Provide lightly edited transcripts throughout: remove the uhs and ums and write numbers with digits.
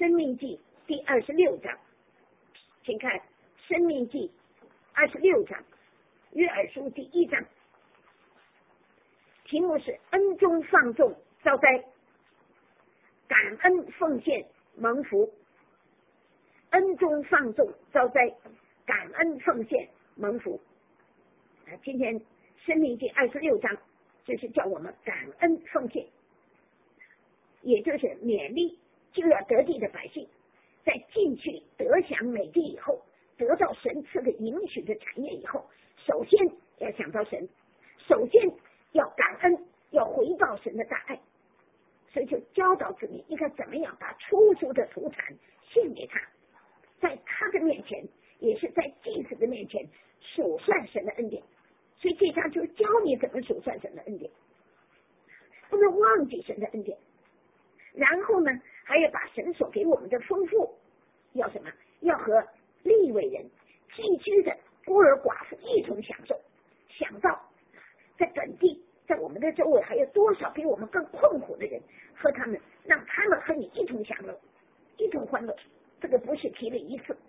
申命记第26章，请看申命记26章，约珥书第1章，题目是恩中放纵遭灾，感恩奉献蒙福。恩中放纵遭灾，感恩奉献蒙福。今天申命记26章就是叫我们感恩奉献，也就是勉励就要得地的百姓，在进去得享美地以后，得到神赐的应许的产业以后，首先要想到神，首先要感恩，要回报神的大爱，所以就教导子民应该怎么样把出租的土产献给他，在他的面前，也是在祭司的面前数算神的恩典。所以这章就教你怎么数算神的恩典，不能忘记神的恩典。然后呢，还要把神所给我们的丰富，要什么？要和利未人寄居的孤儿寡妇一同享受。想到在本地，在我们的周围还有多少比我们更困苦的人，和他们，让他们和你一同享乐，一同欢乐。这个不是提了一次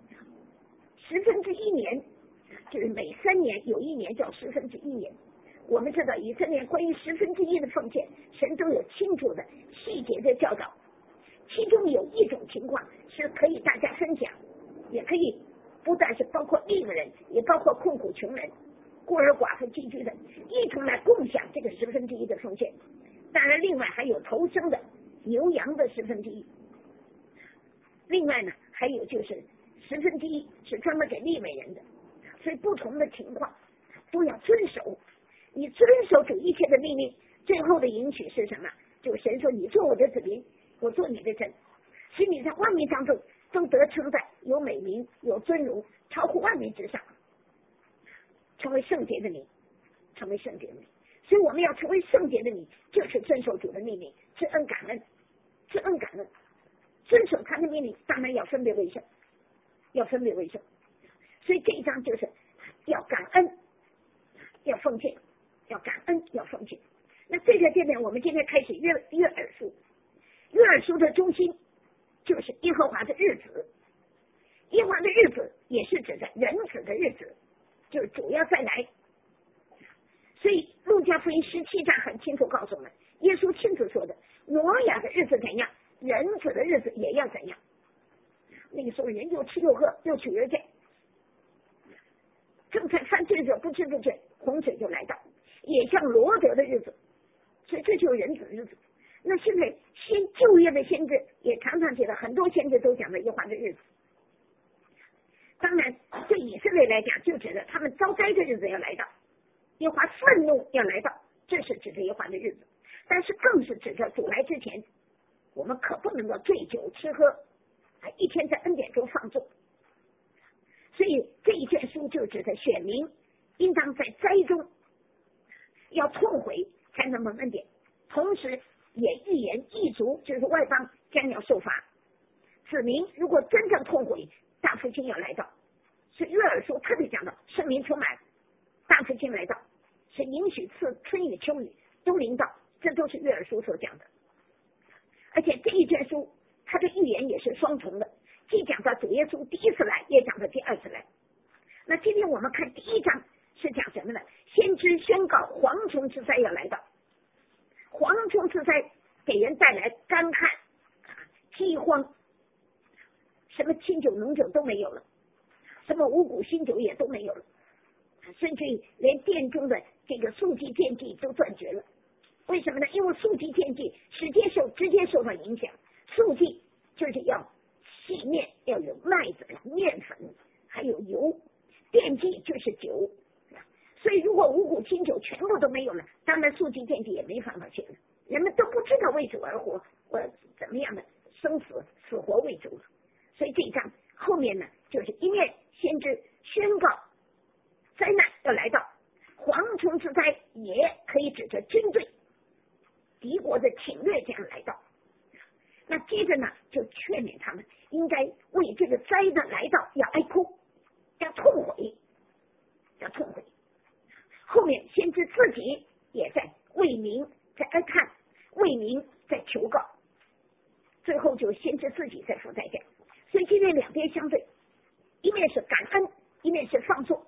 ，1/10年，就是每3年有1年叫1/10年。我们知道以色列关于1/10的奉献，神都有清楚的细节的教导，其中有一种情况是可以大家分享，也可以不但是包括利未人，也包括困苦穷人、孤儿寡妇寄居的，一同来共享这个1/10的奉献。当然另外还有头生的牛羊的1/10，另外呢还有就是1/10是专门给利未人的。所以不同的情况都要遵守，你遵守主一切的命令，最后的应许是什么？就是神说你做我的子民，我做你的神，使你在万民当中都得称赞，有美名，有尊荣，超乎万民之上，成为圣洁的民，成为圣洁的民。所以我们要成为圣洁的民，就是遵守主的命令，知恩感恩，知恩感恩，遵守他的命令，当然要分别为圣，要分别为圣。所以这一章就是要感恩，要奉献，要感恩，要奉献。那这边我们今天开始约珥书，约珥书的中心就是耶和华的日子，耶和华的日子也是指的人子的日子，就是主要再来。所以路加福音17章很清楚告诉我们，耶稣亲自说的，挪亚的日子怎样，人子的日子也要怎样。那个时候人又吃又喝又娶又嫁，正在犯罪者不知不觉洪水就来到，也像罗德的日子，所以这就是人子的日子。那现在旧约的先知也常常记得，很多先知都讲的耶和华的日子。当然对以色列来讲，就指的他们遭灾的日子要来到，耶和华愤怒要来到，这是指的耶和华的日子。但是更是指着主来之前，我们可不能够醉酒吃喝，一天在恩典中放纵。所以这一卷书就指的选民应当在灾中要痛悔才能蒙恩典，同时也预言异族，就是外邦将要受罚。子民如果真正痛悔，大复兴要来到。所以约珥书特别讲到圣灵充满，大复兴来到，是应许赐春雨秋雨都临到，这都是约珥书所讲的。而且这一卷书它的预言也是双重的，既讲到主耶稣第一次来，也讲到第二次来。那今天我们看第1章是讲什么呢？先知宣告蝗虫之灾要来到，蝗虫之灾给人带来干旱、饥荒，什么清酒浓酒都没有了，什么五谷新酒也都没有了，甚至于连殿中的这个素祭奠祭都断绝了。为什么呢？因为素祭奠祭直接受到影响。素祭就是要细面，要有麦子、面粉，还有油；奠祭就是酒。所以如果五谷新酒全部都没有了，当然素祭奠祭也没法去了，人们都不知道为主而活，或怎么样的死活为主了。所以这一章后面呢，就是一面先知宣告灾难要来到，蝗虫之灾也可以指着军队敌国的侵略将来到。那接着呢，就劝勉他们应该为这个灾难来到要哀哭，要痛悔，要痛悔。后面先知自己也在为民在哀叹，为民在求告。最后就先知自己在付代价。所以今天两边相对，一面是感恩，一面是放纵。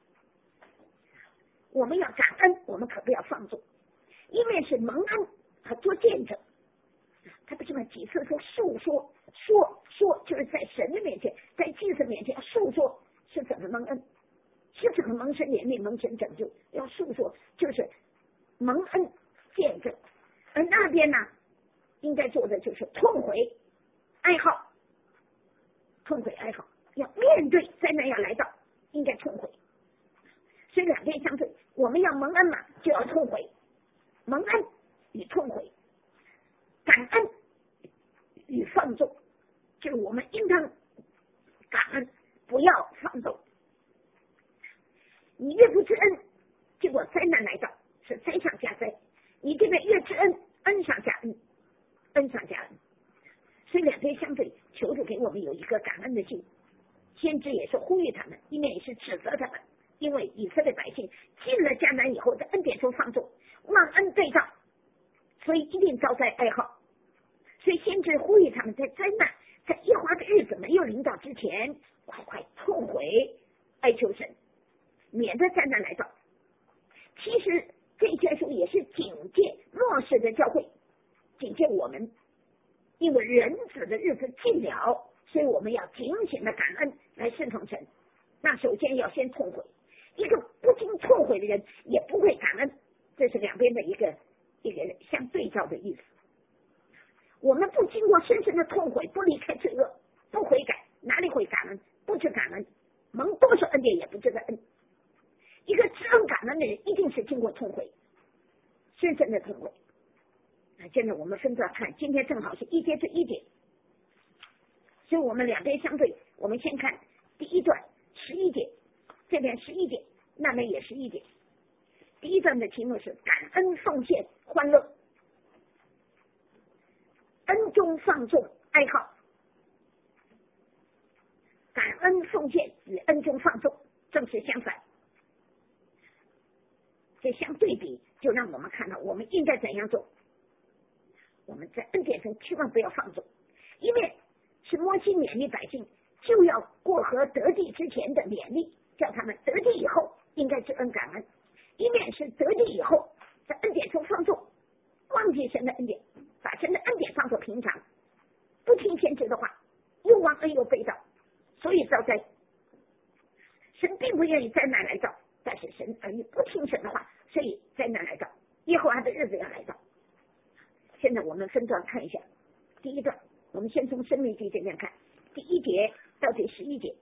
我们要感恩，我们可不要放纵。一面是蒙恩和做见证，他不是嘛几次说述说，就是在神的面前，在祭司面前要述说是怎么蒙恩，是怎么蒙神怜悯、蒙神拯救，要述说就是蒙恩见证。而那边呢，应该做的就是痛悔哀号，痛悔哀号，要面对灾难要来到，应该痛悔。所以两边相对，我们要蒙恩嘛，就要痛悔。蒙恩与痛悔，感恩与放纵，就是我们应当感恩，不要放纵。你越不知恩，结果灾难来到，是灾上加灾；你这边越知恩，恩上加恩，恩上加恩。所以两边相对，求主给我们有一个感恩的心。先知也是呼吁他们，一面也是指责他们，因为以色列百姓进了迦南以后，在恩典中放纵，忘恩背道，所以一定遭灾哀号。所以先知呼吁他们，在灾难，在耶和华的日子没有临到之前，快痛悔哀求神，免得灾难来到。其实这些书也是警戒末世的教会，警戒我们，因为人子的日子近了，所以我们要警醒的感恩来顺从神。那首先要先痛悔，一个不经痛悔的人也不会感恩，这是两边的一个相对照的意思。我们不经过深深的痛悔，不离开罪恶，不悔改，哪里会感恩？不知感恩，蒙多少恩典也不知道恩。一个知恩感恩的人，一定是经过痛悔，深深的痛悔。现在我们分段看，今天正好是一节至一节，所以我们两边相对。我们先看第一段11节，这边11节，那边也11节。第一段的题目是感恩奉献欢乐，恩中放纵哀号。感恩奉献与恩中放纵正是相反，这相对比，就让我们看到我们应该怎样做。我们在恩典中千万不要放纵，一面是摩西勉励百姓就要过河得地之前的勉励，叫他们得地以后应该知恩感恩；一面是得地以后在恩典中放纵，忘记神的恩典，把神的恩典当作平常，不听先知的话，又忘恩又背道，所以遭灾。神并不愿意灾难来到，但是神儿女不听神的话，所以灾难来到，耶和华的日子要来到。现在我们分段看一下，第一段我们先从申命记这边看，第1节到第11节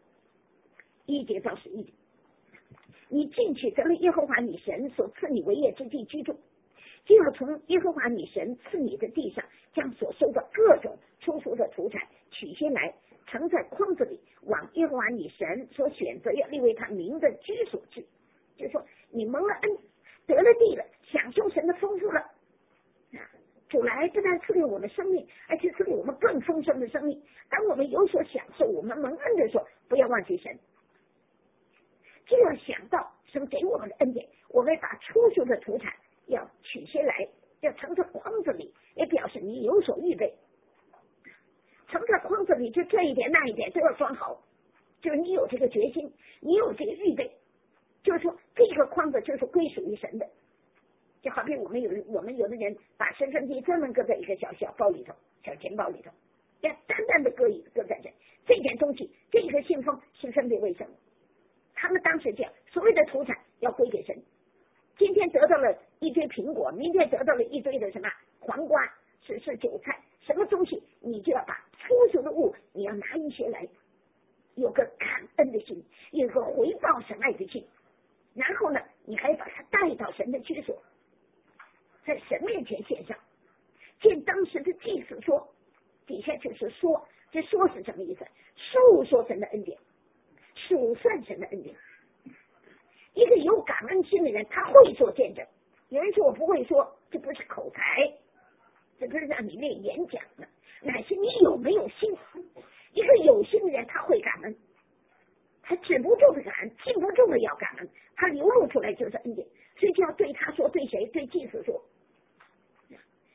，1节到11节。你进去得了耶和华你神所赐你为业之地居住，就要从耶和华你神赐你的地上将所收的各种出熟的土产取些来，盛在筐子里，往耶和华你神所选择要立为他名的居所去。就是说你蒙了恩，得了地了，享受神的丰富了，主来不但赐给我们生命，而且赐给我们更丰盛的生命。当我们有所享受，我们蒙恩的时候，不要忘记神，就要想到神给我们的恩典。我们把出熟的土产要取些来，要盛在筐子里，也表示你有所预备。盛在筐子里，就这一点那一点都要装好，就是你有这个决心，你有这个预备，就是说这个筐子就是归属于神的。就好比我们有的人把身份地专门搁在一个小包里头，小钱包里头，要单单的搁在这件东西，这个信封是分别为圣的。他们当时这样，所谓的土产要归给神。今天得到了一堆苹果，明天得到了一堆的什么黄瓜，是韭菜，什么东西你就要把出熟的物，你要拿一些来，有个感恩的心，有个回报神爱的心，然后呢，你还把它带到神的居所，在神面前献上。见当时的祭司说，底下就是说，这说是什么意思？述说神的恩典，数算神的恩典。一个有感恩心的人，他会做见证。有人说我不会说，这不是口才，这不是让你练演讲的，乃是你有没有心。一个有心的人，他会感恩，他止不住的感恩，禁不住的要感恩，他流露出来就是恩典。所以就要对他说，对谁？对祭司说。今天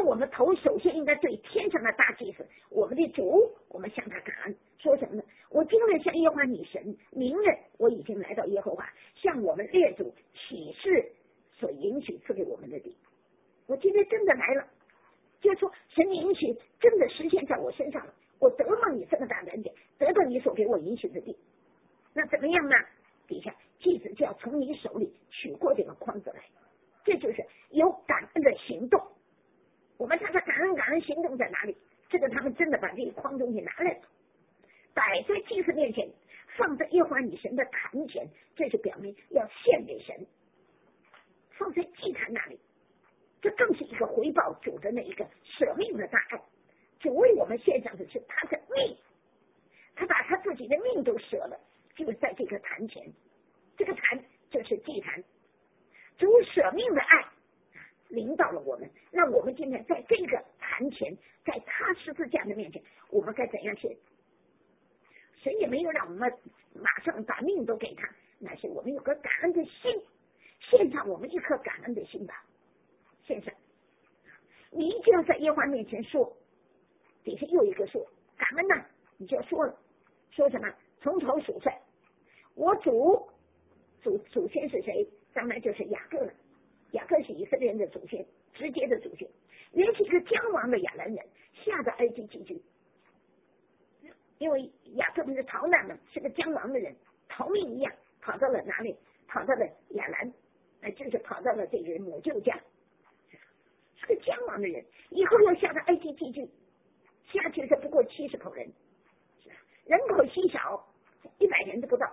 我们头首先应该对天上的大祭司，我们的主，我们向他感恩，说什么呢？我今日向耶和华你神，明日我已经来到耶和华向我们列祖起誓所允许赐给我们的地。我今天真的来了，就是说神允许真的实现在我身上了，我得了你这么大的恩典，得到你所给我允许的地。那怎么样呢？底下祭司就要从你手里取过这个筐子来，这就是有感恩的行动。我们看看感恩行动在哪里？这个他们真的把这个筐东西拿来了，摆在祭司面前，放在耶和华你神的坛前，这是表明要献给神，放在祭坛那里。这更是一个回报主的那一个舍命的大爱。主为我们献上的是他的命，他把他自己的命都舍了，就在这个坛前。这个坛就是祭坛，主舍命的爱领导了我们。那我们今天在这个坛前，在他十字架的面前，我们该怎样献？神也没有让我们马上把命都给他，那是我们有个感恩的心，献上我们一颗感恩的心吧。献上，你一定要在耶和华面前说，底下又一个说感恩呢，你就要说了，说什么？从头数算，我祖先是谁？当然就是雅各了。雅各是以色列人的祖先，直接的祖先，原是一个将亡的亚兰人，下到埃及寄居。因为雅各不是逃难嘛，是个将亡的人，逃命一样跑到了哪里？跑到了亚兰，就是跑到了这个母舅家，是个将亡的人，以后要下到埃及寄居，下去是不过70口人，人口稀少，100人都不到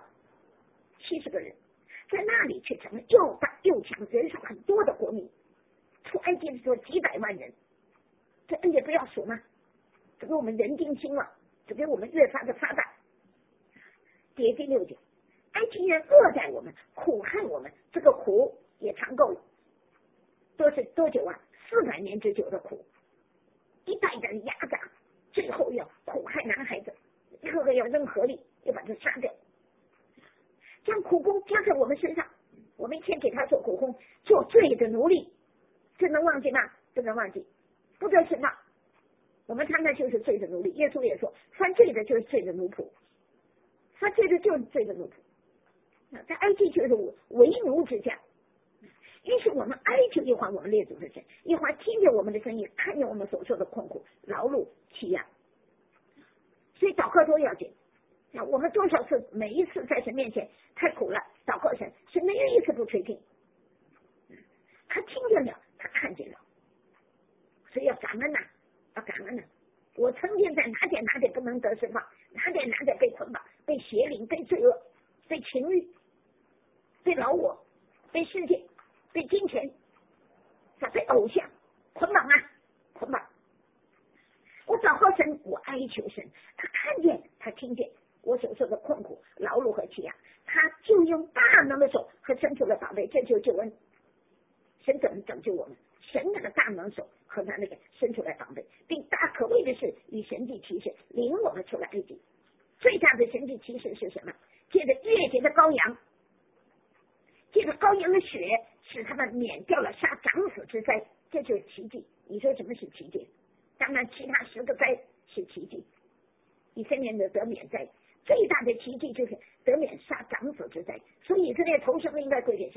，70个人。在那里却成了又大又强、人数很多的国民。出埃及的时候几百万人，这恩典不要数吗？这给我们人丁兴旺，这给我们越发的发达。第6节，埃及人恶待我们，苦害我们，这个苦也尝够了。多久啊？400年之久的苦，一代代的压榨，最后要苦害男孩子，一个个要扔河里，要把他杀掉。将苦工加在我们身上，我们一天给他做苦工，做罪的奴隶，这能忘记吗？不能忘记，不得释放。我们常常就是罪的奴隶。耶稣也说，犯罪的就是罪的奴仆，犯罪的就是罪的奴仆。在埃及就是为奴之家。于是我们哀求耶和华我们列祖的神，耶和华听见我们的声音，看见我们所受的困苦、劳碌、欺压。所以祷告多要紧。我们多少次，每一次在神面前太苦了，祷告神，神没有一次不垂听。他听见了，他看见了，所以要感恩呐，要感恩呐。我曾经在哪点不能得释放，哪点被捆绑，被邪灵，被罪恶，被情欲，被老我，被世界，被金钱，被偶像捆绑啊，捆绑。我祷告神，我哀求神，他看见，他听见我所受的困苦、劳碌和欺压，他就用大能的手和伸出了宝贝，这就是救恩。神怎么拯救我们？神那个大能手和他那个伸出来宝贝，并大可畏的是与神迹奇事领我们出来埃及。最大的神迹奇事是什么？借着月节的羔羊，借着羔羊的血，使他们免掉了杀长子之灾，这就是奇迹。你说什么是奇迹？当然，其他10个灾是奇迹，以色列人得免灾。最大的奇迹就是得免杀长子之灾，所以以色列头生应该归给神，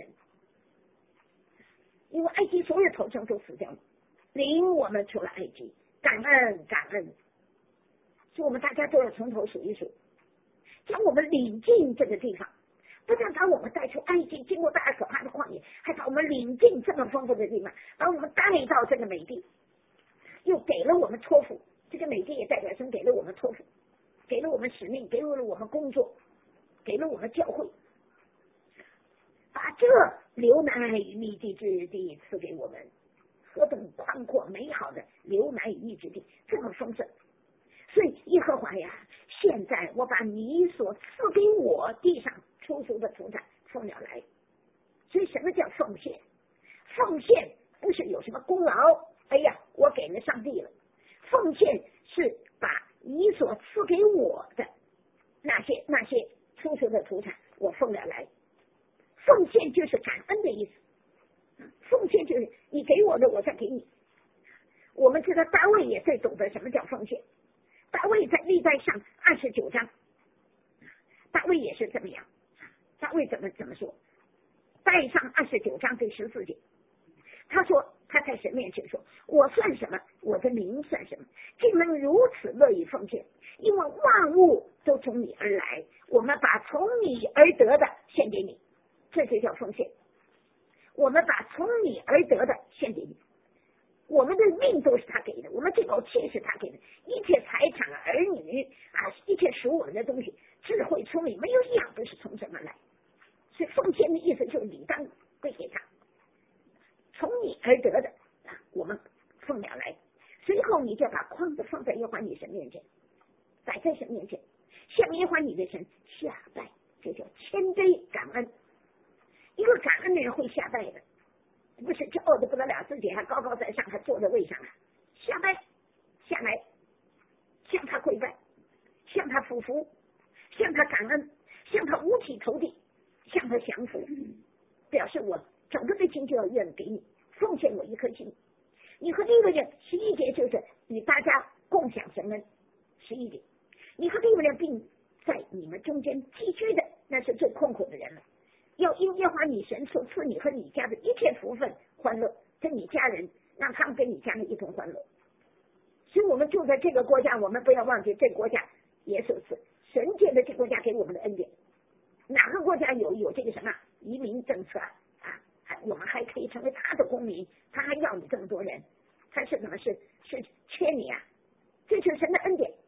因为埃及所有头生都死掉了，领我们出了埃及，感恩感恩。所以我们大家都要从头数一数，将我们领进这个地方，不但把我们带出埃及，经过大可怕的旷野，还把我们领进这么丰富的地方，把我们带到这个美地，又给了我们托付。这个美地也代表神给了我们托付，给了我们使命，给了我们工作，给了我们教会，把这流奶与蜜之地赐给我们，何等宽阔美好的流奶与蜜之地，这么丰盛。所以耶和华呀，现在我把你所赐给我地上出熟的土产奉了来。所以什么叫奉献？奉献不是有什么功劳，哎呀我给了上帝了，奉献是把你所赐给我的那些出熟的土产我奉了来。奉献就是感恩的意思，奉献就是你给我的我再给你， 我们知道大卫也最懂得什么叫奉献。大卫在历代上29章，大卫也是这么样。大卫怎么说？代上29章第14节，他说他在神面前说，我算什么？我的名算什么？竟能如此乐意奉献，因为万物都从你而来，我们把从你而得的献给你，这就叫奉献。我们把从你而得的献给你，我们的命都是他给的，我们这口气是他给的，一切财产儿女啊，一切属我们的东西，智慧聪明没有一样不是从神而来。所以奉献的意思就是理当归给他，从你而得的啊，我们奉了来。随后你就把筐子放在耶和华你神面前，摆在神面前，向耶和华你的神下拜，这叫谦卑感恩。一个感恩的人会下拜的，不是骄傲的不得了，自己还高高在上，还坐在位上啊，下拜下来，向他跪拜，向他俯伏，向他感恩，向他五体投地，向他降服，表示我整个的心就要愿给你，奉献我一颗心。你和利未人11节就是与大家共享神恩，11节，你和利未人并在你们中间寄居的，那是最困苦的人了。要因耶和华你神所赐你和你家的一切福分欢乐，跟你家人，让他们跟你家人一同欢乐。所以我们住在这个国家，我们不要忘记这个国家也是神界的这个国家给我们的恩典。哪个国家有这个什么移民政策啊？我们还可以成为他的公民，他还要你这么多人，他是怎么是缺你啊？这是神的恩典，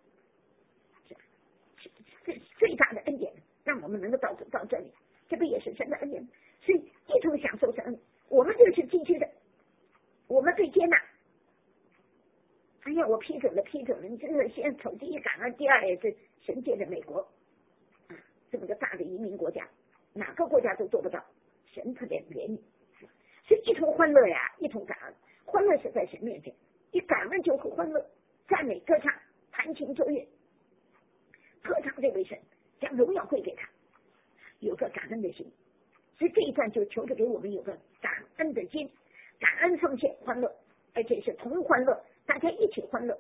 是最大的恩典，让我们能够到这里，这个也是神的恩典，所以一同享受神恩。我们就是寄居的，我们被接纳。哎呀，我批准了，你真是先从第一感恩，第二也是神界的美国，这么个大的移民国家，哪个国家都做不到，神特别怜悯，所以一同欢乐呀，一同感恩。欢乐是在神面前，一感恩就会欢乐，赞美歌唱，弹琴奏乐，歌唱这位神，将荣耀归给他，有个感恩的心。所以这一段就求着给我们有个感恩的心，感恩奉献欢乐，而且是同欢乐，大家一起欢乐。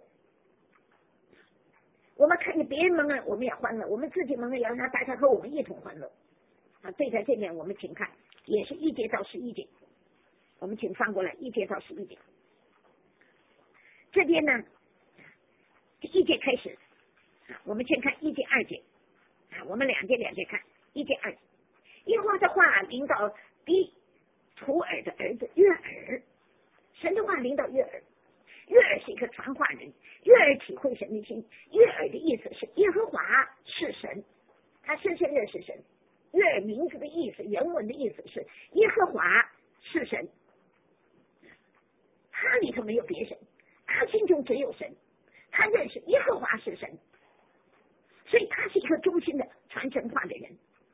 我们看见别人蒙恩，我们也欢乐；我们自己蒙恩，也要让大家和我们一同欢乐。啊，对，在这边我们请看，也是1节到11节，我们请翻过来1节到11节。这边呢，第1节开始，我们先看1节2节，我们两节看1节2节。耶和华的话临到比土耳的儿子约珥，神的话临到约珥。约珥是一个传话人，约珥体会神的心。约珥的意思是耶和华是神，他深深认识神。约珥名字的意思，原文的意思是耶和华是神，他里头没有别神，他心中只有神，他认识耶和华是神，所以他是一个忠心的传神话的人。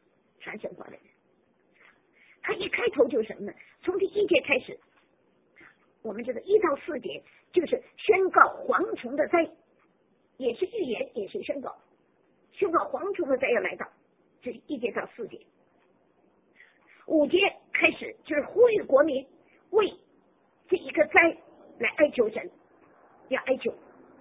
他一开头就是什么呢？从第1节开始，我们知道1到4节就是宣告蝗虫的灾，也是预言，也是宣告蝗虫的灾要来到，这是1节到4节。5节开始就是呼吁国民为这一个灾来哀求神，要哀求。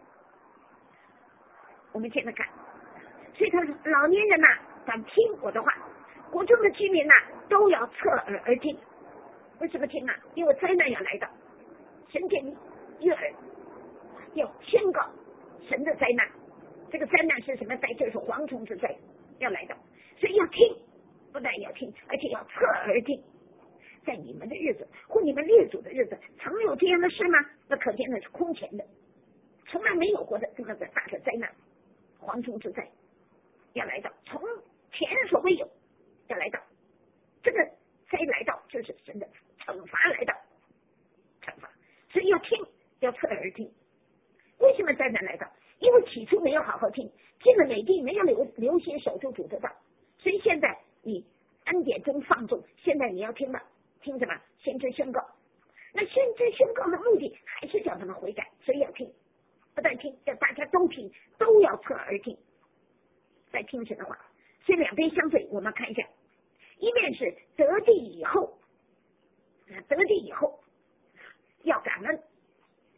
我们现在看，所以他说老年人呐，敢听我的话，国中的居民呐，都要侧耳而听。为什么听啊？因为灾难要来到，神给约珥要宣告神的灾难。这个灾难是什么灾？就是蝗虫之灾要来到，所以要听，不但要听，而且要侧耳听。在你们的日子或你们列祖的日子，曾有这样的事吗？那可见那是空前的，从来没有过的这么个大的灾难，蝗虫之灾要来到，从前所未有要来到。这个灾来到就是神的惩罚来到，惩罚，所以要听，要侧耳听。为什么灾难来到？因为起初没有好好听，进了美地没有留心守住主的道，所以现在你恩典中放纵，现在你要听了，听什么？先知宣告。那先知宣告的目的还是叫他们悔改，所以要听，不但听，要大家都听，都要侧耳听，在听神的话。所以两边相对，我们看一下，一面是得地以后要感恩，因为现在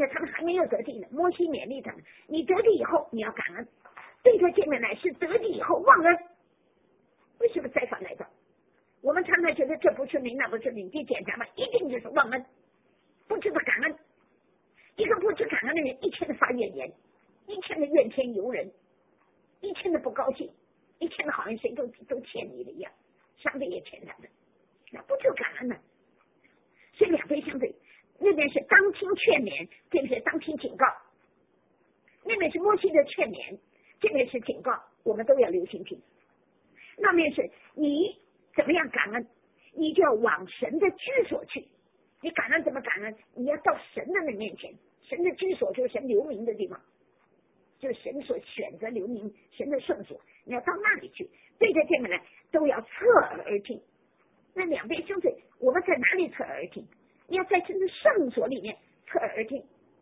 在他们还没有得地呢，摩西勉励他们，你得地以后你要感恩，对他见面来是得地以后忘恩。为什么灾罚来到？我们常常觉得这不是名那不是名，你检查嘛，一定就是忘恩，不知道感恩。一个不知感恩的人，一天的发怨言，一天的怨天尤人，一天的不高兴，一天的好像谁都欠你的一样，上帝也欠他的，那不就感恩呢？所以两边相对，那边是当听劝勉，这边是当听警告，那边是摩西的劝勉，这边是警告，我们都要留心听。那边是你怎么样感恩，你就要往神的居所去。你感恩怎么感恩？你要到神的那面前，神的居所就是神留名的地方，就是神所选择留名，神的圣所，你要到那里去。对着见面来都要侧耳而听。那两边相对，我们在哪里侧耳而听？你要在神的圣所里面侧耳而听，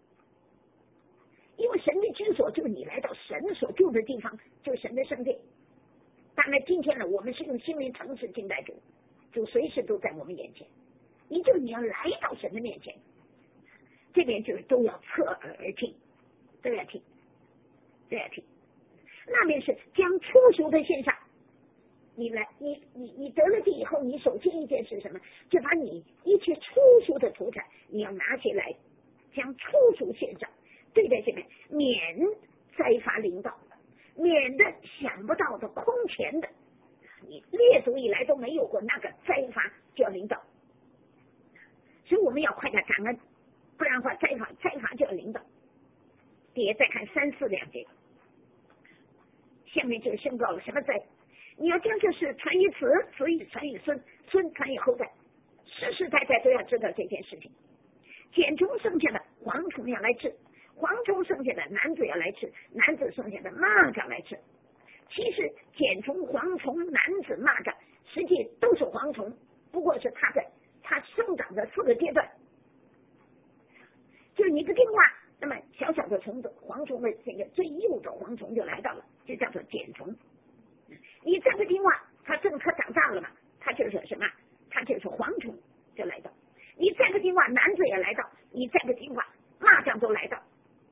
因为神的居所就是你来到神所住的地方，就是神的圣殿。当然今天呢，我们是用心灵诚实敬拜主，主随时都在我们眼前，你要来到神的面前，这边就是都要侧耳而听，都要听，都要听。那边是将初熟的献上，你来，你得了地以后，你首先一件是什么？就把你一切初熟的土产，你要拿起来，将初熟献上，对待这边，免灾罚临到，免得想不到的空前的，你列祖以来都没有过那个灾罚就要临到，所以我们要快点感恩，不然的话灾罚就要临到。也再看3、4两节，下面就宣告了什么灾？你要将这事传于子，子传于孙，孙传于后代，世世代代都要知道这件事情。茧虫剩下的蝗虫要来吃，蝗虫剩下的男子要来吃，男子剩下的蚂蚱来吃。其实茧虫、蝗虫、男子、蚂蚱，实际都是蝗虫，不过是它生长的4个阶段。就你不听话，那么小小的虫子，蝗虫的这个最幼的蝗虫就来到了，就叫做茧虫。你再不听话，它政策长大了嘛，它就是什么？它就是蝗虫就来到。你再不听话，男子也来到；你再不听话，蚂蚱都来到。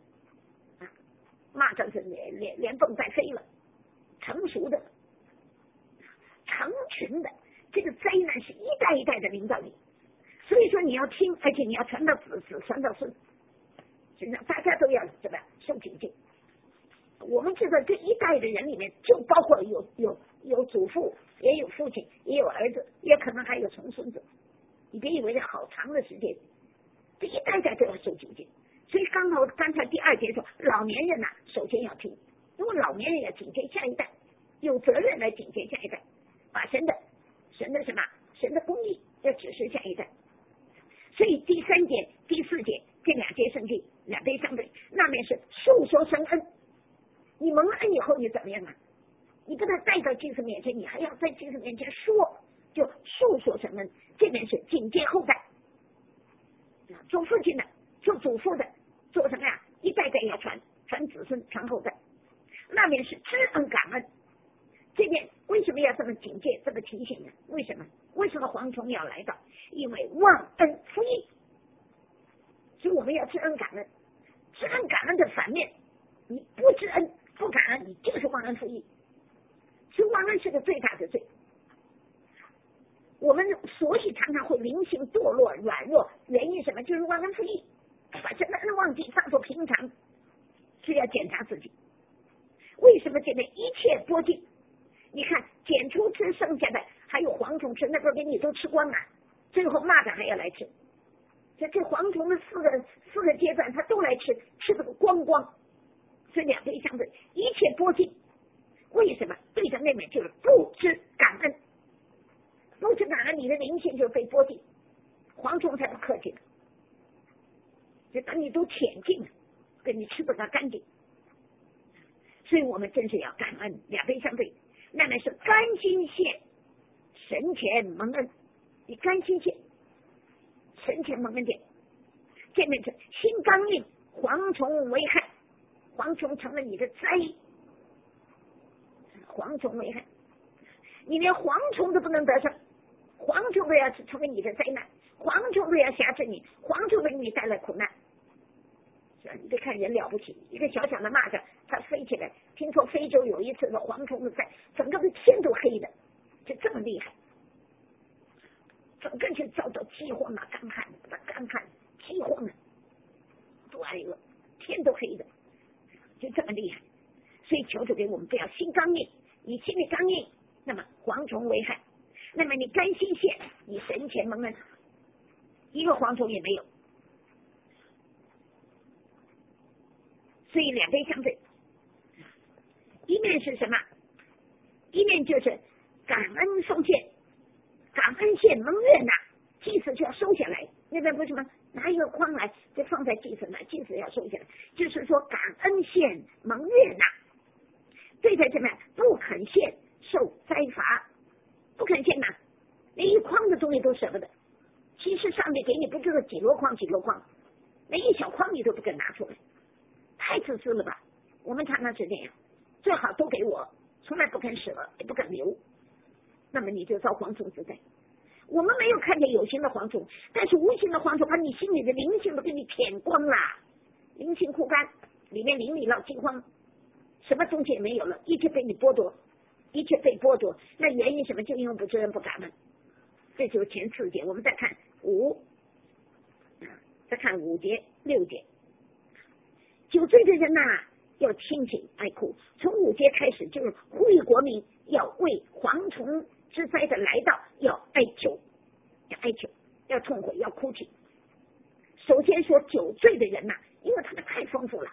蚂蚱是连蹦带飞了，成熟的、成群的，这个灾难是一代一代的临到你。所以说你要听，而且你要传到子，传到孙，实际上大家都要怎么受警戒。我们知道这一代的人里面，就包括有祖父，也有父亲，也有儿子，也可能还有重孙子。你别以为这好长的时间，这一代代都要受警戒。所以刚才第2节说，老年人首先要听，因为老年人要警戒下一代，有责任来警戒下一代，把神的什么，神的公义要指示下一代。所以第3节、第4节这2节圣经两边相对，那边是述说神恩。你蒙恩以后你怎么样啊？你不能带到祭司面前，你还要在祭司面前说，就述说神恩。这边是警戒后代，做父亲的、做祖父的，做什么呀？一代代要传子孙、传后代。那边是知恩感恩。这边为什么要这么警戒、这么提醒呢？为什么蝗虫要来到？因为忘恩负义。所以我们要知恩感恩。知恩感恩的反面，你不知恩不感恩，你就是忘恩负义。所以忘恩是个最大的罪。我们所以常常会灵性堕落、软弱，原因什么？就是忘恩负义，把这个恩忘记当作平常，是要检查自己。为什么这边一切剥尽？你看捡出吃剩下的，还有蝗虫吃，那个给你都吃光了，最后蚂蚱还要来吃。这蝗虫的四个阶段，它都来吃这个光光。所以两边相对，一切剥尽。为什么？对着妹妹就是不知感恩，不知感恩，你的灵性就被剥尽，蝗虫才不客气呢，就等你都舔尽了，给你吃不个干净。所以我们真是要感恩，两边相对，那么是甘心献神前蒙恩，你甘心献神前蒙恩典，这面是心刚硬，蝗虫为害，蝗虫成了你的灾，蝗虫为害，你连蝗虫都不能得胜，蝗虫都要成为你的灾难，蝗虫都要挟制你，蝗虫为你带来苦难。 你别看人了不起，一个小小的蚂蚱，它飞起来。听说非洲有一次的蝗虫在，整个的天都黑的，就这么厉害，整个就遭到饥荒啊、干旱，饥荒啊，多挨饿，天都黑的，就这么厉害。所以求主给我们这样心刚硬，你心里刚硬，那么蝗虫危害，那么你甘心献，你神前蒙恩，一个蝗虫也没有。所以两杯相对，一面是什么？一面就是感恩奉献，感恩献蒙悦纳，祭司就要收下来。那边为什么拿一个筐来就放在祭司那？祭司要收下来，就是说感恩献蒙悦纳。对待什么？不肯献受灾罚，不肯献呐，连一筐的东西都舍不得。其实上帝给你不知道几箩筐，连一小筐你都不肯拿出来。太自私了吧？我们常常是这样，最好都给我，从来不肯舍，也不肯留，那么你就遭蝗虫之灾。我们没有看见有形的蝗虫，但是无形的蝗虫把你心里的灵性都给你舔光了，灵性枯干，里面灵里闹饥荒，什么东西也没有了，一切被你剥夺，一切被剥夺。那原因什么？就因为不知恩不感恩。这就是前4节，我们再看再看5节6节。酒醉的人呐，要亲情哀哭。从5节开始，就是呼吁国民要为蝗虫之灾的来到要哀求，要痛悔，要哭泣。首先说酒醉的人呐，因为他们太丰富了。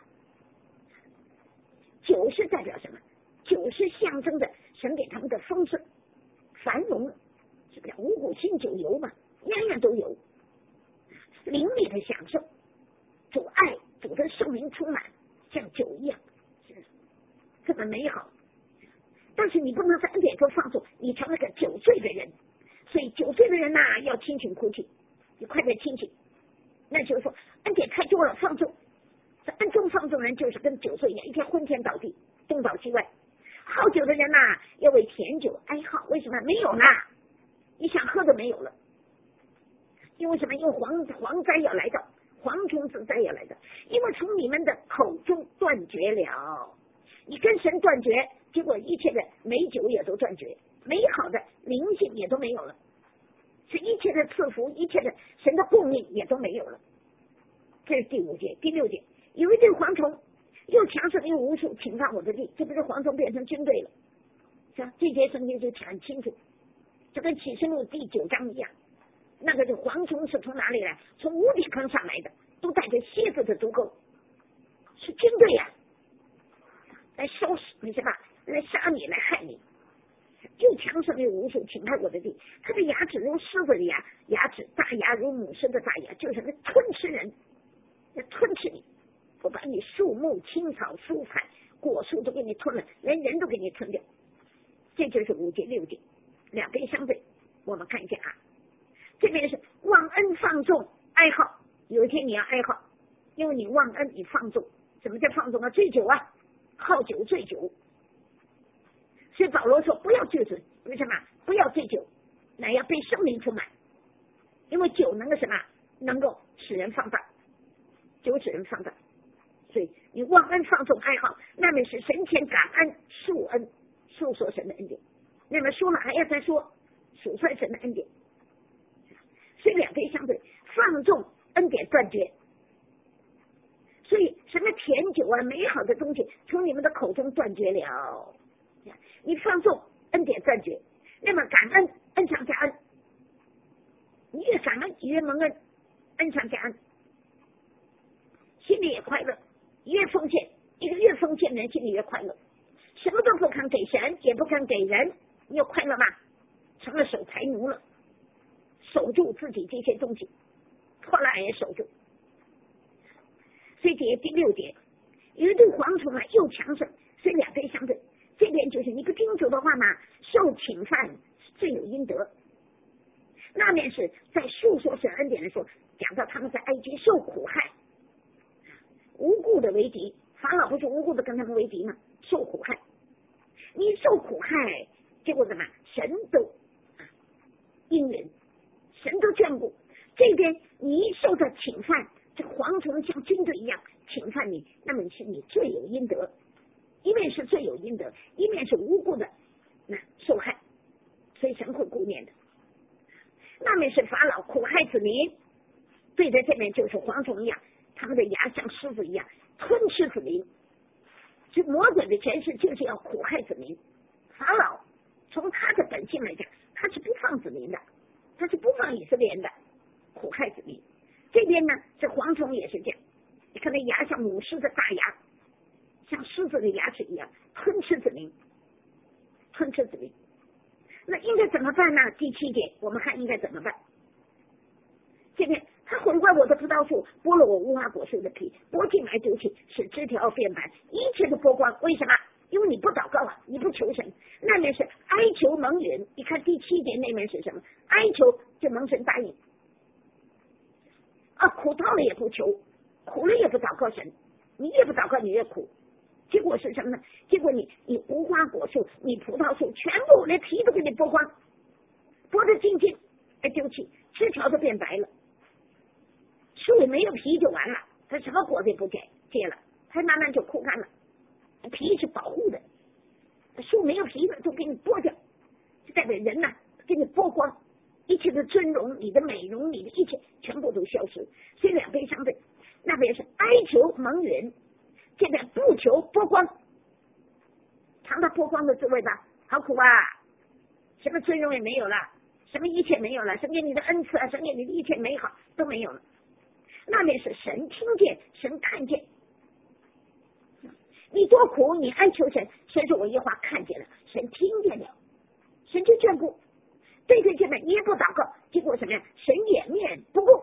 酒是代表什么？酒是象征着神给他们的丰盛、繁荣，是不是？五谷新酒油嘛，样样都有，灵里的享受，主爱。主的圣灵充满，像酒一样，这么美好。但是你不能在恩典中放纵，你成了个酒醉的人。所以酒醉的人呐，要清醒哭泣，你快点清醒。那就是说，恩典太多了，放纵。在恩中放纵人，就是跟酒醉一样，一天昏天倒地，东倒西歪。好酒的人呐，要为甜酒哀号。为什么？没有了，你想喝都没有了。因为什么？因为蝗灾要来到。蝗虫之灾也来的，因为从你们的口中断绝了，你跟神断绝，结果一切的美酒也都断绝，美好的灵性也都没有了，是一切的赐福，一切的神的供应也都没有了。这是第5节。第6节，有一对蝗虫又强盛又无数侵犯我的地，这不是蝗虫变成军队了？是吧？这节圣经就很清楚，就跟启示录第9章一样。那个蝗虫是从哪里来？从无底坑上来的，都带着蝎子的毒钩，是军队呀，来烧死你是吧？来杀你，来害你。又强盛又无数侵害我的地，他的牙齿如狮子的牙齿，大牙如母狮的大牙，就是那吞吃人，要吞吃你。我把你树木、青草、蔬菜、果树都给你吞了，连人都给你吞掉。这就是5节6节两边相对。我们看一下啊，这边是忘恩放纵哀号。有一天你要哀号，因为你忘恩，你放纵。什么叫放纵啊？醉酒啊，好酒醉酒。所以保罗说不要醉酒，为什么？不要醉酒，乃要被圣灵充满。因为酒能够什么？能够使人放荡，酒使人放荡。所以你忘恩放纵哀号，那么是神前感恩述恩，述说神的恩典。那么说了还要再说数算神的恩典。所以两边相对，放纵恩典断绝。所以什么甜酒啊，美好的东西从你们的口中断绝了。你放纵恩典断绝，那么感恩恩上加恩，你越感恩越蒙恩，恩上加恩，心里也快乐。越奉献，一个越奉献的人心里越快乐，什么都不肯给神，也不肯给人，你有快乐吗？成了守财奴了，守住自己这些东西，后来也守住。所以第6节，有一对蝗虫啊，又强盛，所以两边相对。这边就是你不听主的话呢，受侵犯罪有应得。那面是在述说神恩典的时候，讲到他们在埃及受苦害，无故的为敌，法老不是无故的跟他们为敌吗？受苦害，你受苦害，结果怎么？神都应允，神都眷顾。这边你一受到侵犯，这蝗虫像军队一样侵犯犯你，那么是你罪有应得，一面是罪有应得，一面是无辜的受害，所以神会顾念的。那面是法老苦害子民，对着这面就是蝗虫一样，他们的牙像狮子一样吞吃子民。这魔鬼的权势就是要苦害子民。法老从他的本性来讲，他是不放子民的，他是不放以色列人的，苦害子民。这边呢，这蝗虫也是这样，你看那牙像母狮的大牙，像狮子的牙齿一样吞吃子民，吞吃子民。那应该怎么办呢？第7节我们看应该怎么办。这边他毁坏我的葡萄树，剥了我无花果树的皮，剥进来丢弃，使枝条变白，一切都剥光。为什么？因为你不祷告啊，你不求神。那面是哀求蒙允，你看第7节那面是什么？哀求就蒙神答应啊，苦到了也不求，苦了也不祷告神，你越不祷告你越苦。结果是什么呢？结果你无花果树，你葡萄树全部连皮都给你剥光，剥得净净，丢弃，枝条都变白了。树里没有皮就完了，它什么果子也不结了，它慢慢就枯干了。皮是保护的，树没有皮的都给你剥掉，就代表人给你剥光，一切的尊荣、你的美容、你的一切全部都消失。所以两边相对，那边是哀求蒙允，这边不求剥光，尝到剥光的滋味吧，好苦啊！什么尊荣也没有了，什么一切没有了，神给你的恩赐啊，神给你的一切美好都没有了。那边是神听见，神看见，你多苦，你哀求神，神说我一话看见了，神听见了，神就眷顾。对对这边你也不祷告，结果什么呀？神掩面不顾，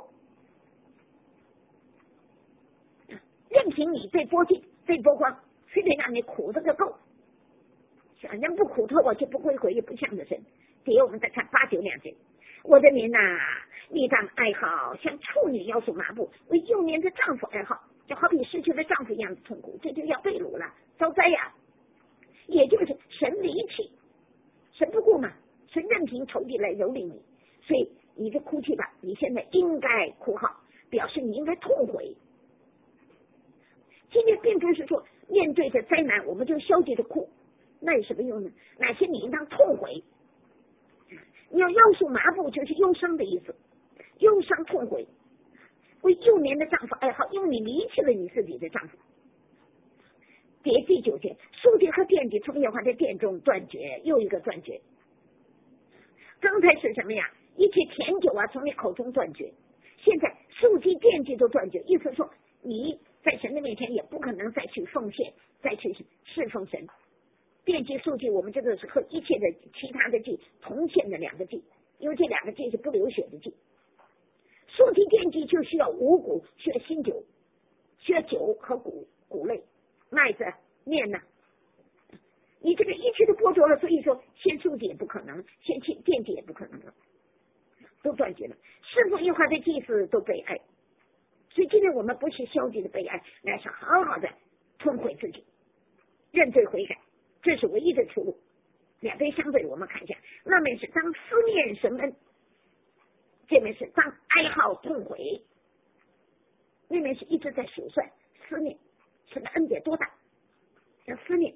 任凭你被剥尽、被剥光，非得让你苦这个够。想人不苦透，我就不归回，也不向着神。底下我们再看8、9两节。我的民你当哀号，像处女腰束麻布，为幼年的丈夫哀号，就好比失去了丈夫一样的痛苦，这就要被掳了，遭灾呀！也就是神离弃，神不顾嘛，神任凭仇敌来蹂躏你，所以你就哭泣吧，你现在应该哭号，表示你应该痛悔。今天并不是说面对着灾难我们就消极的哭，那有什么用呢？乃是你应当痛悔。你要腰束麻布，就是忧伤的意思，忧伤痛悔，为幼年的丈夫哀号，因为你离弃了你自己的丈夫。第9节，书籍和奠基从耶和华的殿中断绝，又一个断绝。刚才是什么呀？一切甜酒啊从你口中断绝，现在书籍奠基都断绝，意思说你在神的面前也不可能再去奉献，再去侍奉神。奠基书祭我们这个是和一切的其他的祭同献的2个祭，因为这2个祭是不流血的祭。书祭奠基就需要五谷，需要新酒，需要酒和谷类，麦子、面呢。你这个一切都剥夺了，所以说先书祭也不可能，先去奠基也不可能了，都断绝了。侍奉耶和华的祭司都悲哀，所以今天我们不是消极的悲哀，乃是好好的痛悔自己，认罪悔改。这是唯一的出路。两边相对，我们看一下，那面是当思念神恩，这面是当哀号痛悔，那面是一直在数算思念神的恩典多大，要思念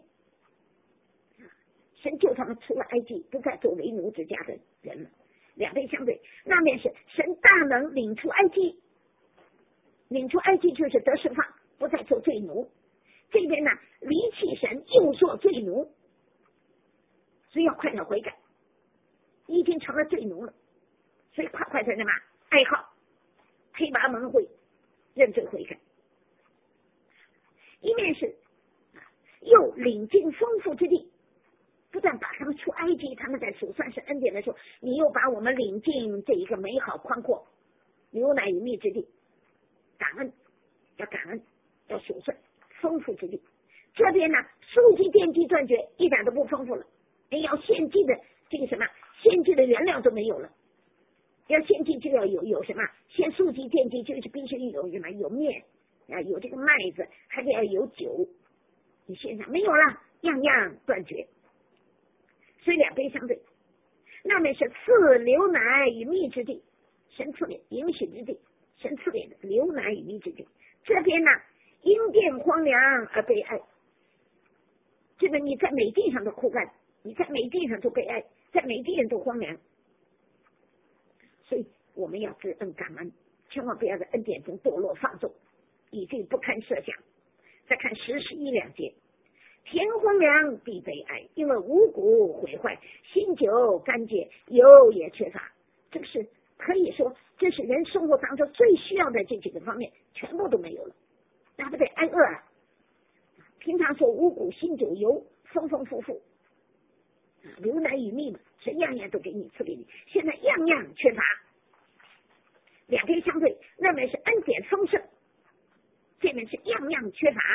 神救他们出了埃及，不再做为奴之家的人了。两边相对，那面是神大能领出埃及，领出埃及就是得释放，不再做罪奴。这边呢，离弃神又做罪奴，所以要快点悔改，已经成了罪奴了，所以快的嘛，哀号黑拔蒙会认罪悔改。一面是又领进丰富之地，不但把他们出埃及，他们在数算是恩典的时候，你又把我们领进这一个美好宽阔牛奶与蜜之地，感恩，要感恩，要数算丰富之地。这边呢，书籍奠基断绝，一点都不丰富了。要献祭的这个什么，献祭的原料都没有了。要献祭就要有什么？献书籍奠基就是必须有什么？有面啊，有这个麦子，还得要有酒。你现在没有了，样样断绝。所以两边相对，那面是赐流奶与蜜之地，神赐给允许之地，神赐给流奶与蜜之地。这边呢， 因变荒凉而悲哀。这个你在每地上都枯干，你在每地上都悲哀，在每地人都荒凉。所以我们要知恩感恩，千万不要在恩典中堕落放纵，以至于不堪设想。再看10、11两节，天荒凉地悲哀，因为五谷毁坏，新酒干结，油也缺乏。这个是可以说这是人生活当中最需要的这几个方面全部都没有了，那不得挨饿啊。平常说五谷新酒油丰丰富富，牛奶与蜜嘛，是样样都给你赐给你，现在样样缺乏。两边相对，那边是恩典丰盛，这边是样样缺乏，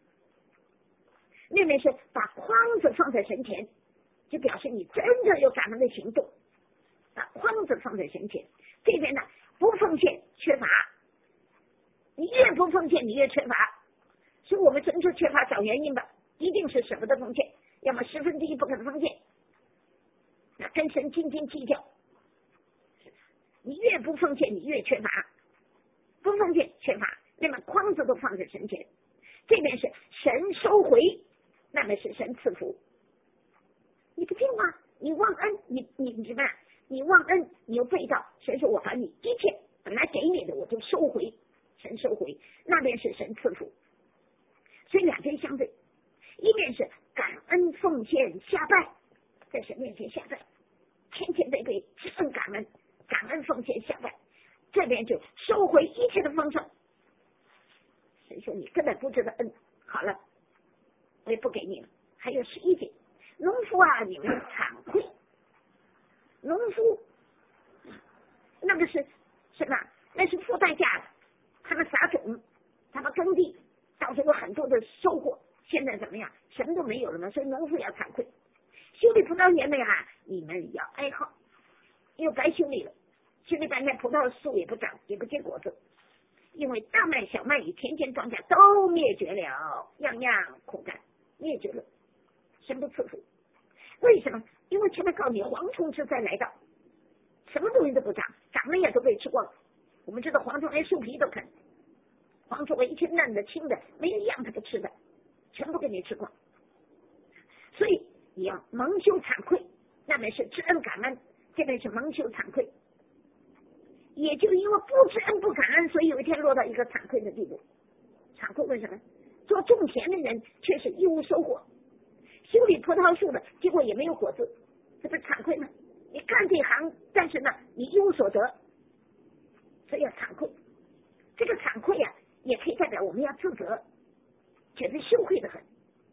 那边是把筐子放在神前，就表示你真的有感恩的行动，把筐子放在神前。这边呢不奉献缺乏，你越不奉献你越缺乏，所以我们真是缺乏找原因吧，一定是舍不得奉献，要么1/10不肯奉献，那跟神斤斤计较。你越不奉献你越缺乏，不奉献缺乏，那么筐子都放在神前，这边是神收回，那么是神赐福。你不听话，你忘恩，你什么？你忘恩，你又背道，神说我把你一切本来给你的我都收回，神收回，那边是神赐福。所以两边相对，一面是感恩奉献下拜，在神面前下拜，谦谦卑卑知恩感恩，感恩奉献下拜，这边就收回一切的丰盛。神说你根本不知道恩，好了，我也不给你了。还有11节，农夫啊，你们惭愧。农夫那个是什么？那是付代价的，他们撒种，他们耕地，到时候有很多的收获。现在怎么样？什么都没有了嘛，所以农夫要惭愧。修理葡萄园的呀，你们要哀号，因为白修理了，修理半天葡萄树也不长，也不结果子，因为大麦、小麦与田间庄稼都灭绝了，样样枯干，灭绝了，神不赐福。为什么？因为前面告诉你蝗虫是在来到，什么东西都不长，长了也都被吃光。我们知道蝗虫连树皮都啃，蝗虫一切嫩的青的没有一样它不吃的，全部给你吃光。所以你要蒙羞惭愧，那边是知恩感恩，这边是蒙羞惭愧。也就因为不知恩不感恩，所以有一天落到一个惭愧的地步。惭愧为什么？做种田的人却是一无收获，修理葡萄树的结果也没有果子，这不是惭愧吗？你干这行，但是呢你一无所得，所以要惭愧。这个惭愧啊，也可以代表我们要自责，觉得羞愧的很，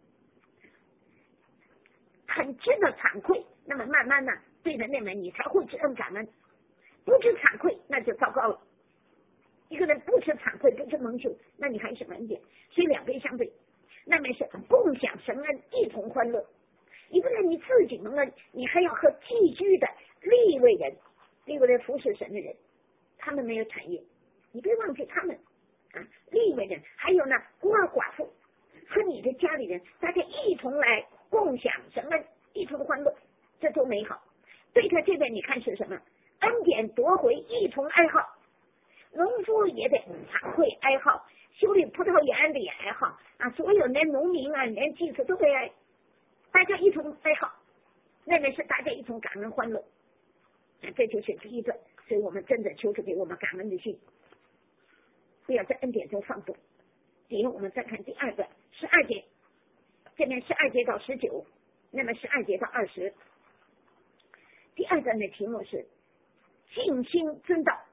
很知道惭愧，那么慢慢呢对着那边你才会知恩感恩。不知惭愧那就糟糕了，一个人不知惭愧不知蒙羞，那你还是恩典。所以两边相对，那边是共享神恩，一同欢乐。一个人你自己蒙恩，你还要和寄居的利未人，利未人服侍神的人，他们没有产业，你别忘记他们啊，利未人还有呢孤儿寡妇和你的家里人，大家一同来共享神恩，一同欢乐，这都美好。对他这边你看是什么？恩典夺回，一同哀号。农夫也得惭愧哀号，修理葡萄园的也哀号啊，所有连农民啊连祭司都得哀，大家一同哀号，那边是大家一同感恩欢乐，这就是第一个。所以我们真的求主给我们感恩的心，不要在恩典中放纵。底下我们再看第二个12节，这边12节到19，那么12节到20。第二个的题目是尽心遵道，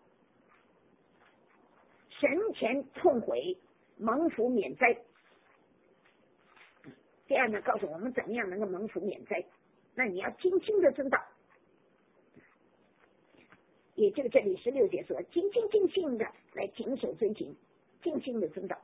神前痛悔，蒙福免灾。第二呢，告诉我们怎么样能够蒙福免灾。那你要精心的遵道，也就这里16节说，尽心的来谨守遵行，尽心的遵道，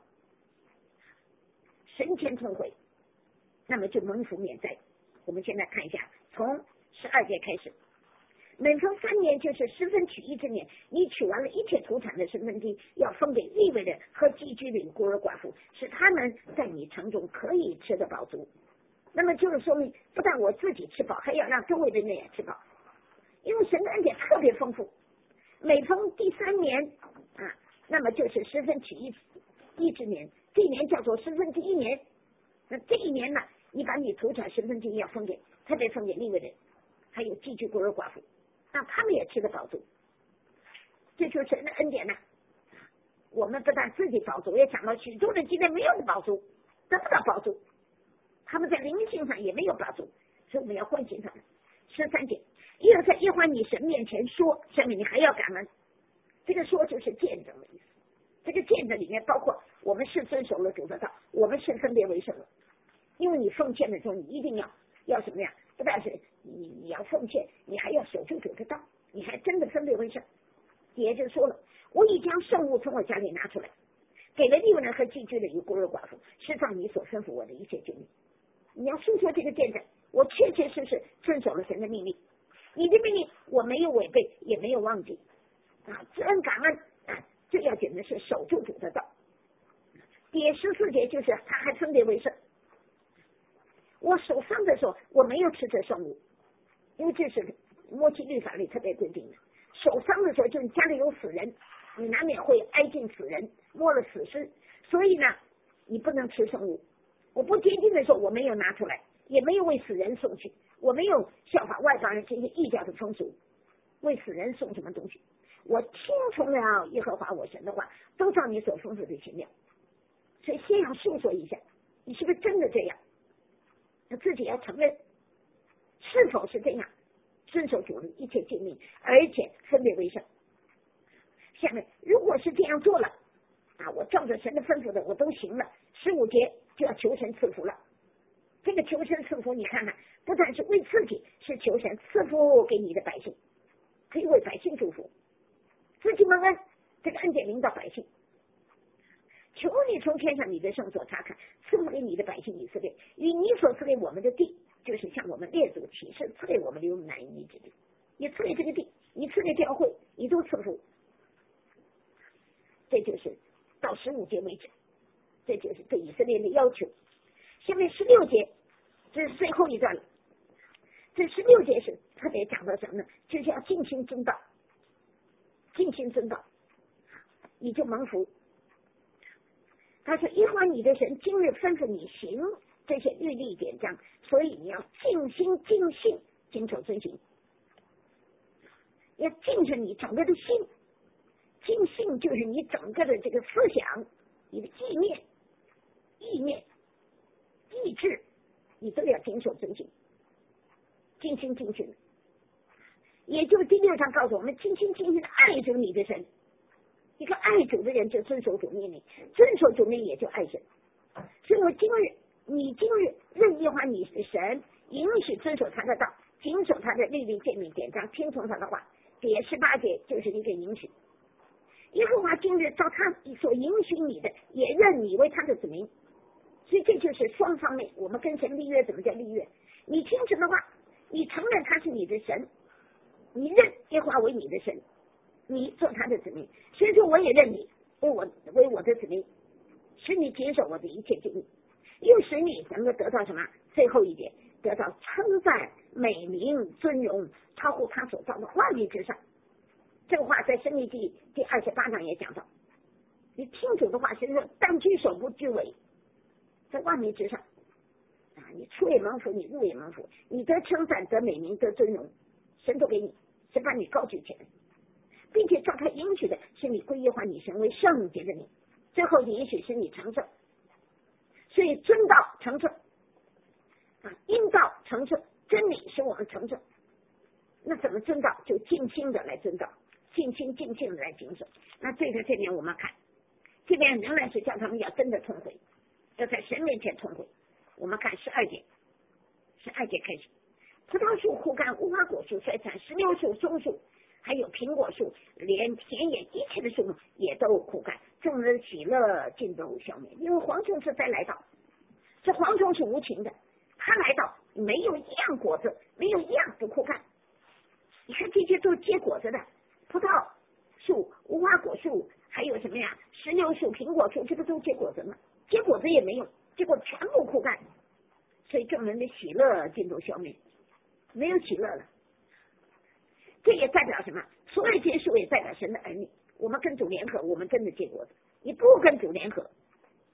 神前痛悔，那么就蒙福免灾。我们现在看一下，从12节开始。每逢3年，就是10分取1之年，你取完了一切土产的10分之一，要分给利未人和寄居的孤儿寡妇，使他们在你城中可以吃得饱足。那么就是说明，不但我自己吃饱，还要让周围的人也吃饱，因为神的恩典特别丰富。每逢第3年啊，那么就是10分取1之年， 这一年叫做1/10年。那这一年呢，你把你土产1/10要分给，特别分给利未人，还有寄居孤儿寡妇，让他们也吃得饱足。这就是神的恩典呢。我们不但自己饱足，也讲到许多人今天没有饱足，得不到饱足，他们在灵性上也没有饱足，所以我们要唤醒他们。13节，又在耶和华你神面前说，下面你还要感恩。这个说就是见证的意思。这个见证里面包括我们是遵守了主的道，我们是分别为圣了。因为你奉献的时候，你一定要什么呀？不但是你要奉献，你还要守住主的道，你还真的分别为圣。也就说了，我已将圣物从我家里拿出来，给了利未人和寄居的与孤儿寡妇，是照你所吩咐我的一切诫命。你要诉说这个见证，我确确实实遵守了神的命令，你的命令我没有违背，也没有忘记啊，知恩感恩啊，最要紧的是守住主的道。第14节就是他还分别为圣。我守丧的时候，我没有吃这圣物，因为这是摩西律法里特别规定的。守丧的时候，就是家里有死人，你难免会挨近死人，摸了死尸，所以呢，你不能吃圣物。我不洁净的时候，我没有拿出来，也没有为死人送去，我没有效法外邦人这些异教的风俗，为死人送什么东西。我听从了耶和华我神的话，都照你所吩咐的行了。所以先要诉说一下，你是不是真的这样？自己要承认是否是这样，遵守主的一切诫命，而且分别为圣。下面如果是这样做了啊，我照着神的吩咐的我都行了，15节就要求神赐福了。这个求神赐福，你看看，不但是为自己，是求神赐福给你的百姓，可以为百姓祝福，自己蒙恩，这个恩典领导百姓。求你从天上你的圣所查看，赐福给你的百姓以色列，与你所赐给我们的地，就是向我们列祖起誓赐给我们流难移之地。你赐给这个地，你赐给教会，你都赐福。这就是到15节为止，这就是对以色列的要求。下面16节，这是最后一段了。这16节是特别讲到什么呢？就是要尽心遵道，尽心遵道，你就蒙福。他说耶和华你的神今日吩咐你行这些律例典章，所以你要尽心尽性谨守遵行，要尽着你整个的心，尽性就是你整个的这个思想，你的意念、意志，你都要谨守遵行，尽心尽性。也就是第6章告诉我们，尽心尽性的爱主你的神。一个爱主的人就遵守主命令，遵守主命令也就爱神。所以我你今日任耶和华你的神允许遵守他的道，谨守他的律例诫命典章，听从他的话。第18节就是一个允许。耶和华今日照他所允许你的，也认你为他的子民。所以这就是双方面，我们跟神立约，怎么叫立约？你听神的话，你承认他是你的神，你认耶和华为你的神，你做他的子民，所以说我也认你为我的子民，使你谨守我的一切诫命，又使你能够得到什么？最后一点，得到称赞、美名、尊荣，超乎他所造的万民之上。这个话在申命记第28章也讲到，你听主的话，神说但居首不居尾，在万民之上啊，你出也蒙福，你入也蒙福，你得称赞、得美名、得尊荣，神都给你，神把你高举起来，并且照他应许的是你归耶和华你神为圣洁的你，最后允许使你成圣。所以遵道成圣啊，因道成圣，真理使我们成圣。那怎么遵道？就尽心的来遵道，尽心尽性的来谨守。那这边我们看，这边仍然是叫他们要真的痛悔，要在神面前痛悔。我们看12节开始，葡萄树枯干，无花果树衰残，石榴树、松树还有苹果树，连田野一切的树木也都枯干，众人喜乐尽都消灭，因为蝗虫是再来到，这蝗虫是无情的，他来到没有一样果子，没有一样不枯干。你看这些都结果子的，葡萄树、无花果树，还有什么呀？石榴树、苹果树，这个都结果子吗？结果子也没有，结果全部枯干，所以众人的喜乐尽都消灭，没有喜乐了。这也代表什么？所有这些树也代表神的儿女。我们跟主联合，我们真的结果子。你不跟主联合，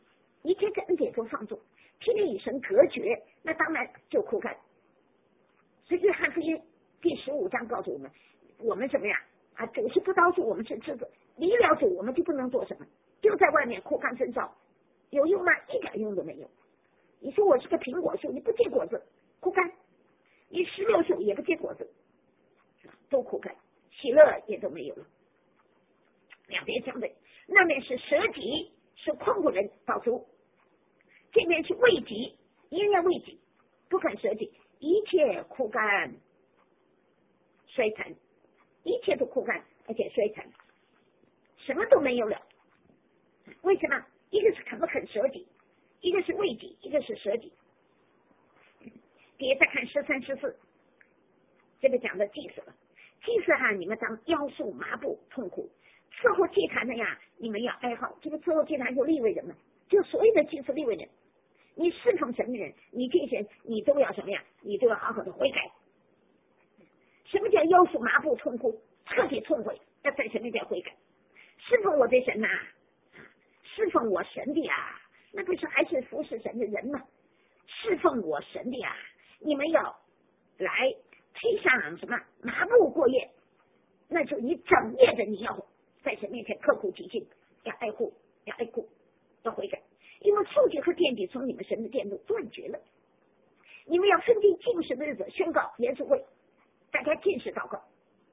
一切的恩典都放纵，天地与神隔绝，那当然就枯干。所以约翰福音第15章告诉我们，我们怎么样啊？主是不刀主，我们是枝子，离了主我们就不能做什么，就在外面枯干深造，有用吗？一点用都没有。你说我是个苹果树，你不结果子，枯干；你石榴树也不结果子，都枯干，喜乐也都没有了。两边相对，那面是舍己，是困苦人造出，这面是为己，因为为己不肯舍己，一切枯干衰残，一切都枯干而且衰残，什么都没有了。为什么？一个是肯不肯舍己，一个是为己，一个是舍己。别再看13、14，这个讲的祭祀了。祭祀哈，你们当腰束麻布痛苦，伺候祭坛的呀，你们要哀号。这个伺候祭坛就利未人嘛，就所有的祭祀利未人。你侍奉神的人，你这些你都要什么呀？你都要好好的悔改。什么叫腰束麻布痛苦？彻底痛悔，要在神面前悔改。侍奉我的神呐、侍奉我神的呀，那不是还是服侍神的人吗？侍奉我神的呀，你们要来披上什么麻布过夜，那就你整夜的你要在神面前刻苦己心，要爱护，要爱护，要悔改。因为数据和奠基从你们神的殿中断绝了，你们要分定禁食的日子，宣告严肃会，大家禁食祷告。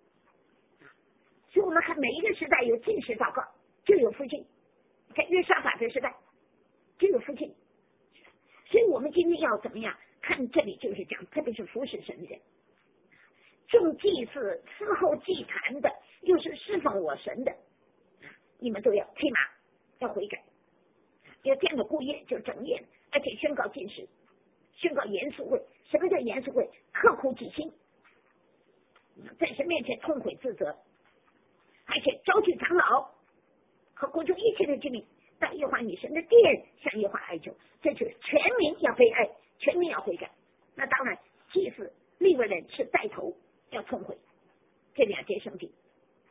所以我们看每一个时代有禁食祷告，就有复兴。在约沙法的时代就有复兴。所以我们今天要怎么样看？这里就是讲，特别是服侍神的人，众祭司伺候祭坛的，又是侍奉我神的，你们都要披麻，要悔改，要这样的过夜，就整夜，而且宣告禁食，宣告严肃会。什么叫严肃会？刻苦己心，在神面前痛悔自责，而且招聚长老和国中一切的居民到耶和华你神的殿，向耶和华哀求。这就是全民要悲哀，全民要悔改。那当然祭司利未人是带头要痛悔，这两件圣经，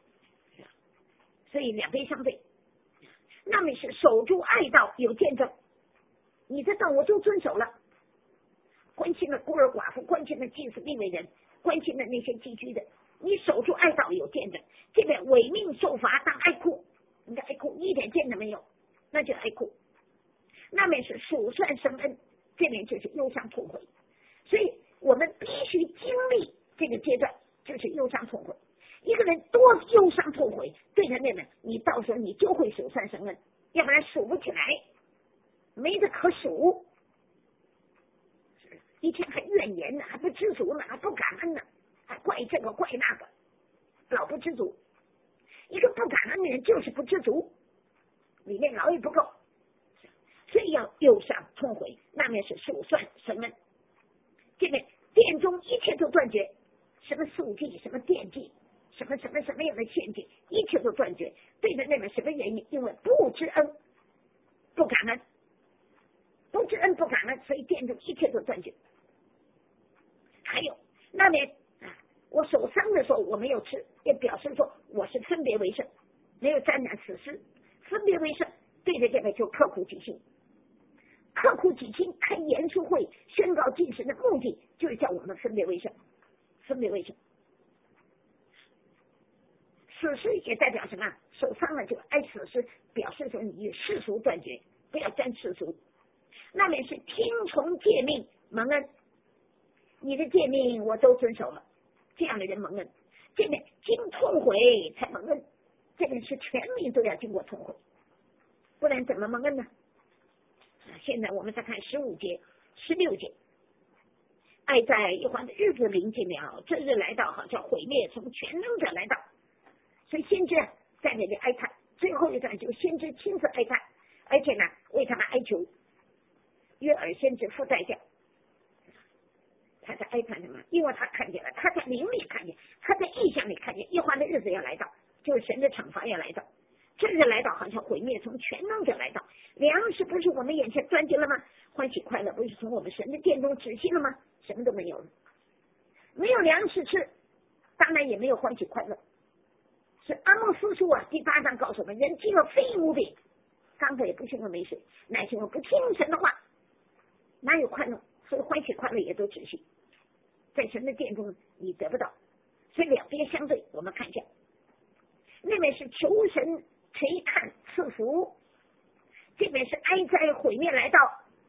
所以两边相对。那么是守住爱道有见证，你的道我都遵守了，关心的孤儿寡妇，关心的祭司利未人，关心的那些寄居的，你守住爱道有见证。这边违命受罚当哀哭，你的哀哭一点见都没有，那就哀哭。那边是数算生恩，这边就是忧伤痛悔。所以我们必须经历这个阶段，就是忧伤痛悔。一个人多忧伤痛悔，对着那个你到时候你就会数算生恩，要不然数不起来，没得可数。一天还怨言呢，还不知足呢，还不感恩呢，还怪这个怪那个，老不知足。一个不感恩的人就是不知足，里面老也不够，所以要忧伤痛悔。那面是数算生恩，这边殿中一切都断绝，什么素祭，什么奠祭，什么样的献祭，一切都断绝。对着那边什么原因？因为不知恩，不感恩，不知恩不感恩，所以殿中一切都断绝。还有那边我守丧的时候我没有吃，也表示说我是分别为圣，没有沾染死尸，分别为圣。对着这个就刻苦己心，刻苦己心开严肃会宣告禁食的目的，就是叫我们分别为圣，分别为圣。死尸也代表什么？守丧了就爱死尸，表示说你与世俗断绝，不要沾世俗。那边是听从诫命蒙恩，你的诫命我都遵守了，这样的人蒙恩。这边经痛悔才蒙恩，这边是全民都要经过痛悔，不然怎么蒙恩呢？现在我们再看15节、16节，爱在耶和华的日子临近了，这日来到，好像毁灭从全能者来到。所以先知在那里哀叹，最后一段就先知亲自哀叹，而且呢为他们哀求。约珥先知付代价，他在哀叹什么？因为他看见了，他在灵里看见，他在意象里看见耶和华的日子要来到，就是神的惩罚要来到。这日来到，好像毁灭从全能者来到。粮食不是我们眼前断绝了吗？欢喜快乐不是从我们神的殿中止息了吗？什么都没有了，没有粮食吃，当然也没有欢喜快乐。是阿莫斯书第8章告诉我们，人饥饿非无病， 刚才也不是因为没水，乃是因为不听神的话，哪有快乐？所以欢喜快乐也都止息，在神的殿中你得不到，所以两边相对。我们看一下，那边是求神垂看赐福，这边是哀哉毁灭来到，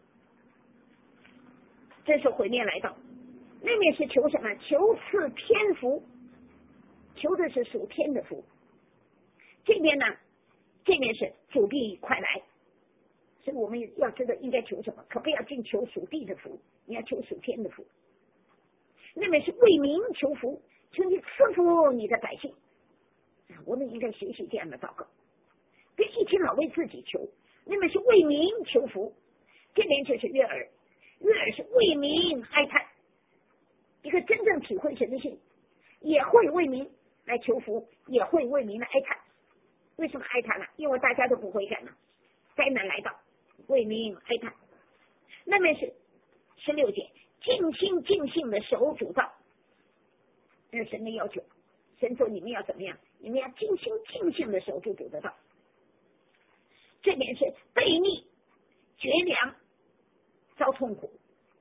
这是毁灭来到。那边是求什么？求赐天福，求的是属天的福。这边呢，这边是主必快来，所以我们要知道应该求什么，可不要尽求属地的福，你要求属天的福。那边是为民求福，求你赐福你的百姓。我们应该学习这样的祷告，别一天老为自己求。那边是为民求福，这边就是悦耳，悦耳是为民哀叹。一个真正体会神的心，也会为民来求福，也会为民来哀叹。为什么哀叹呢？因为大家都不悔改了，灾难来到，为民哀叹。那边是16节，尽心尽性的守主道，这是神的要求。神说你们要怎么样？你们要尽心尽性的守住主的道。这边是悖逆绝粮遭痛苦，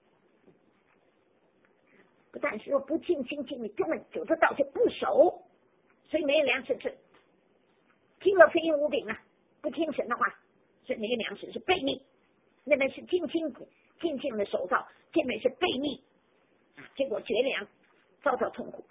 不但是说不尽心尽力，根本主的道就不守，所以没有粮食吃。听了非因无饼啊，不听神的话，所以没有粮食，是悖逆。那边是尽心尽性的守道，这边是悖逆结果绝粮遭到痛苦。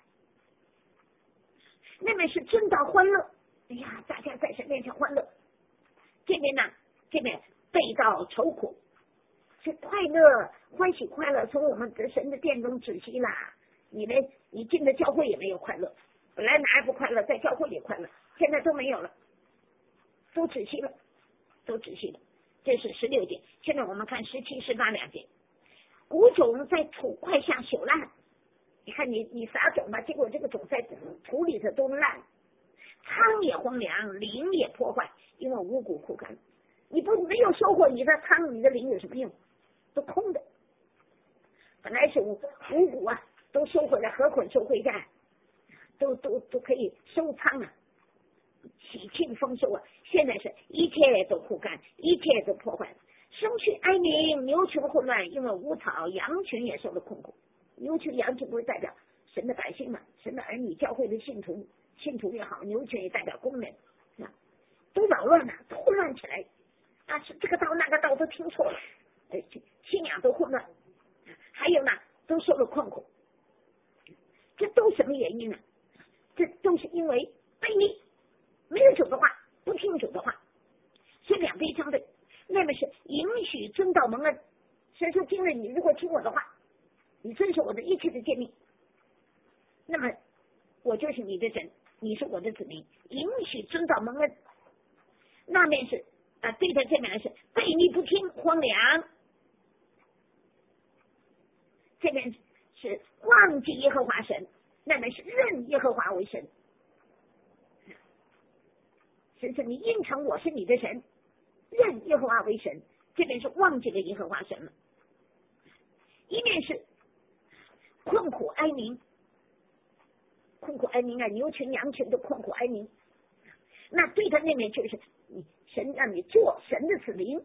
那边是真道欢乐，哎呀，大家在神面前欢乐。这边呢，这边背道愁苦，是快乐欢喜快乐从我们的神的殿中止息啦。你进的教会也没有快乐，本来哪也不快乐，在教会里快乐，现在都没有了，都止息了，都止息了。这是16节。现在我们看17、18两节，谷种在土块下朽烂。你看你撒种吧，结果这个种在土里头都烂，仓也荒凉，林也破坏，因为五谷枯干。你没有收获，你的仓你的林有什么用？都空的。本来是五谷啊，都收回来，何捆收回站，都可以收仓啊，喜庆丰收啊。现在是一切都枯干，一切都破坏，生去哀鸣，牛群混乱，因为无草，羊群也受了困苦。牛群羊群不是代表神的百姓嘛，神的儿女，教会的信徒也好，牛群也代表工人都扰乱了，都混乱起来啊！是这个道那个道都听错了，信仰都混乱，还有呢，都受了困苦。这都什么原因呢？这都是因为悖逆，没有主的话，不听主的话，所以两边相对。那么是允许遵道蒙恩，所以说今日你如果听我的话，你遵守我的一切的诫命，那么我就是你的神，你是我的子民，允许遵道蒙恩。那面是对的，这边是悖逆不听荒凉，这边是忘记耶和华神，那边是认耶和华为神。神说你应承我是你的神，认耶和华为神，这边是忘记了耶和华神了。一面是困苦哀鸣，困苦哀鸣啊，牛群羊群都困苦哀鸣。那对的那面就是神让你做神的子民，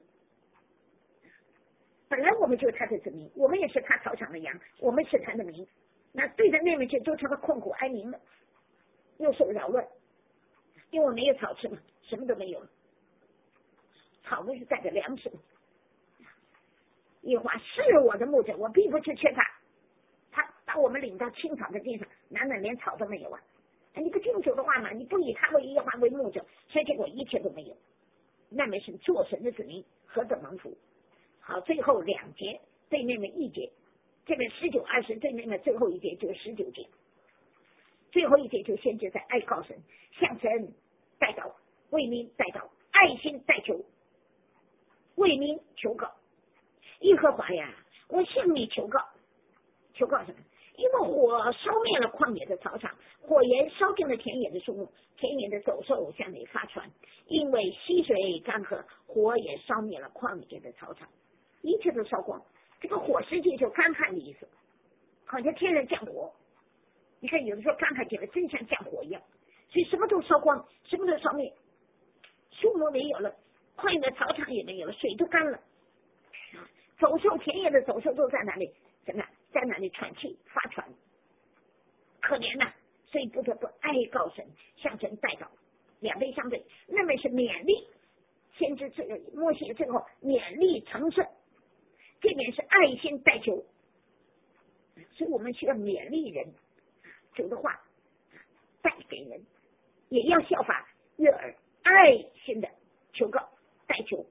本来我们就是他的子民，我们也是他草场的羊，我们是他的民。那对的那面就都成了困苦哀鸣了，又受扰乱，因为没有草吃嘛，什么都没有了。草不是代表粮食吗？耶和华是我的牧者，我并不是缺乏。他把我们领到青草的地上，哪连草都没有啊！你不听主的话嘛，你不以他为耶和华为牧者，所以结果一切都没有。那么是做神的子民，何等蒙福！好，最后2节对面的1节，这边19、20对面的最后一节就是19节，最后一节就先知在哀告神，向神代祷，为民代祷，爱心代求，为民求告。耶和华呀，我向你求告，求告什么？因为火烧灭了旷野的草场，火焰烧尽了田野的树木，田野的走兽向你发传，因为溪水干涸，火也烧灭了旷野的草场，一切都烧光。这个火实际就干旱的意思，好像天上降火。你看有的时候干旱起来真像降火一样，所以什么都烧光，什么都烧灭，树木没有了， 快乐操场也没有了，水都干了。走兽田野的走兽都在哪里？怎么在哪里喘气发喘？可怜呐，所以不得不哀告神，向神代祷，两杯相对。那么是勉励先知这个摩西最后勉励成圣，这边是爱心代求，所以我们需要勉励人，主的话带给人，也要效法约珥爱心的求告代求。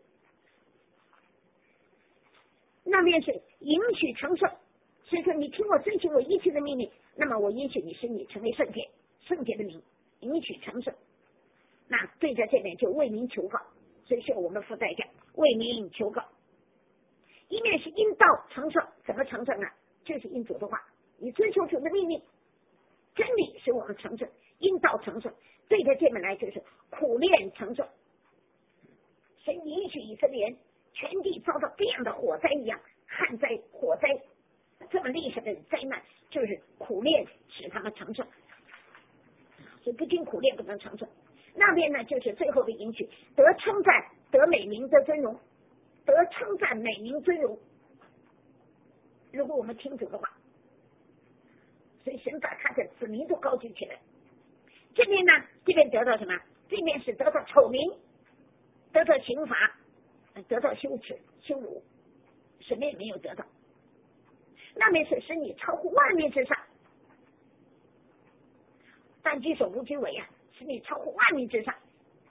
那边是允许成圣，所以说你听我遵循我一切的命令，那么我允许你使你成为圣洁，圣洁的名允许成圣。那对着这边就为民求告，所以说我们付代价为民求告。一面是因道成圣，怎么成圣呢？就是因主的话，你遵守主的命令，真理使我们成圣，因道成圣。对着这边来就是苦练成圣，神允许以色列人全地遭到这样的火灾一样，旱灾、火灾这么厉害的灾难，就是苦练使他们成圣。所以不经苦练不能成圣。那边呢，就是最后的允许，得称赞、得美名、得尊荣，得称赞、美名、尊荣。如果我们听主的话，所以神把他的子民都高举起来。这边呢，这边得到什么？这边是得到丑名，得到刑罚，得到羞耻、羞辱，什么也没有得到。那边是使你超乎万民之上，但居首不居尾啊，使你超乎万民之上。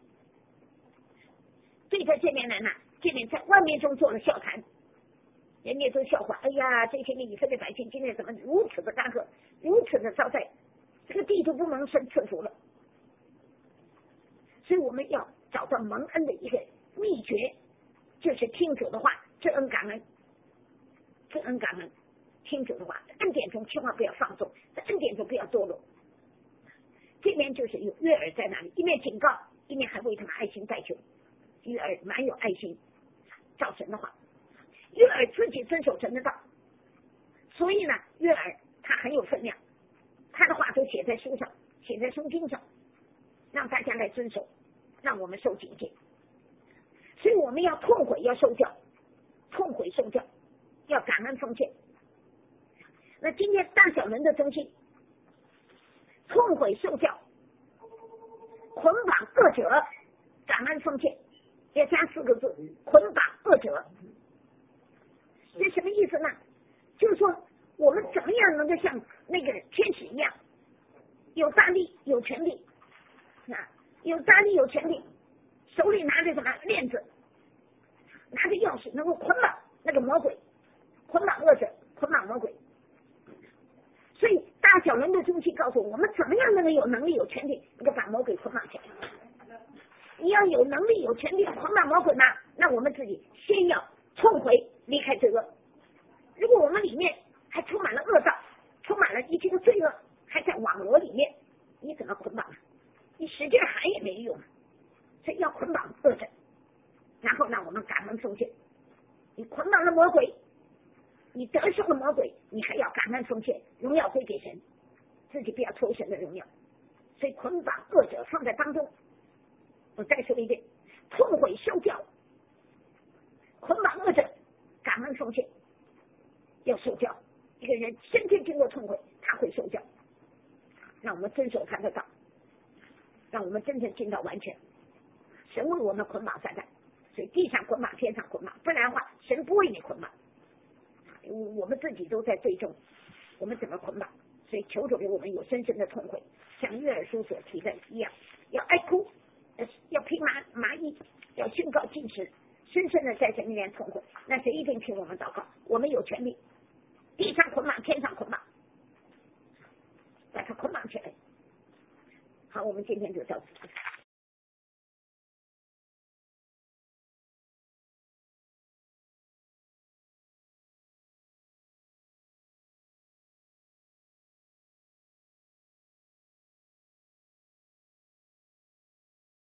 对着这边来呢，这边在万民中做了笑谈，人家都笑话，哎呀，这些以色列百姓今天怎么如此的干涸，如此的遭灾，这个地都不蒙神赐福了。所以我们要找到蒙恩的一个秘诀，就是听主的话，知恩感恩，知恩感恩，听主的话，在恩典中千万不要放纵，在恩典中不要堕落。这边就是有约珥在那里，一面警告，一面还为他们爱心代求。约珥蛮有爱心，照神的话，约珥自己遵守神的道，所以呢，约珥他很有分量，他的话都写在书上，写在圣经上，让大家来遵守，让我们受警戒。所以我们要痛悔，要受教，痛悔受教，要感恩奉献。那今天大小人的中心，痛悔受教，捆绑恶者，感恩奉献，要加4个字，捆绑恶者。这什么意思呢？就是说我们怎么样能够像那个天使一样，有大力有权力啊，有大力有权力，手里拿着什么链子，拿着钥匙，能够捆绑那个魔鬼，捆绑恶者，捆绑魔鬼。所以大小人的中心告诉我们，怎么样能够有能力有权力能够把魔鬼捆绑起来。你要有能力有权力捆绑魔鬼吗？那我们自己先要痛悔离开罪恶。如果我们里面还充满了恶道，充满了一切的罪恶，还在网罗里面，你怎么捆绑啊？你使劲喊也没用。所以要捆绑恶者，然后让我们感恩奉献。你捆绑了魔鬼，你得胜了魔鬼，你还要感恩奉献，荣耀归给神，自己不要偷神的荣耀。所以捆绑恶者放在当中。我再说一遍，痛悔受教，捆绑恶者，感恩奉献，要受教。一个人深深经过痛悔，他会受教。让我们遵守他的道，让我们真正进到完全。神为我们捆绑撒旦，所以地上捆绑，天上捆绑，不然的话，神不为你捆绑。我们自己都在最终，我们怎么捆绑？所以求主给我们有深深的痛悔，像约珥书所提的一样，要哀哭，要披麻衣，要宣告禁食，深深的在神面前痛悔。那谁一定听我们祷告？我们有权利，地上捆绑，天上捆绑，把它捆绑起来。好，我们今天就到此。